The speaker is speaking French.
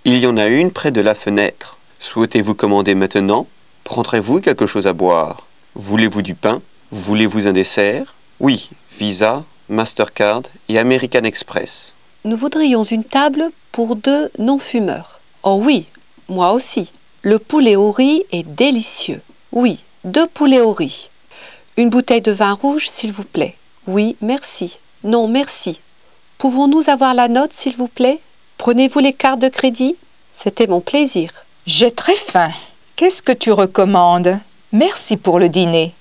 Il y en a une près de la fenêtre. Souhaitez-vous commander maintenant? Prendrez-vous quelque chose à boire? Voulez-vous du pain? Voulez-vous un dessert? Oui, Visa, Mastercard et American Express. Nous voudrions une table pour 2 non-fumeurs. Oh oui, moi aussi. Le poulet au riz est délicieux. Oui, 2 poulets au riz. Une bouteille de vin rouge, s'il vous plaît. Oui, merci. Non, merci. Pouvons-nous avoir la note, s'il vous plaît? Prenez-vous les cartes de crédit? C'était mon plaisir. J'ai très faim. Qu'est-ce que tu recommandes? Merci pour le dîner.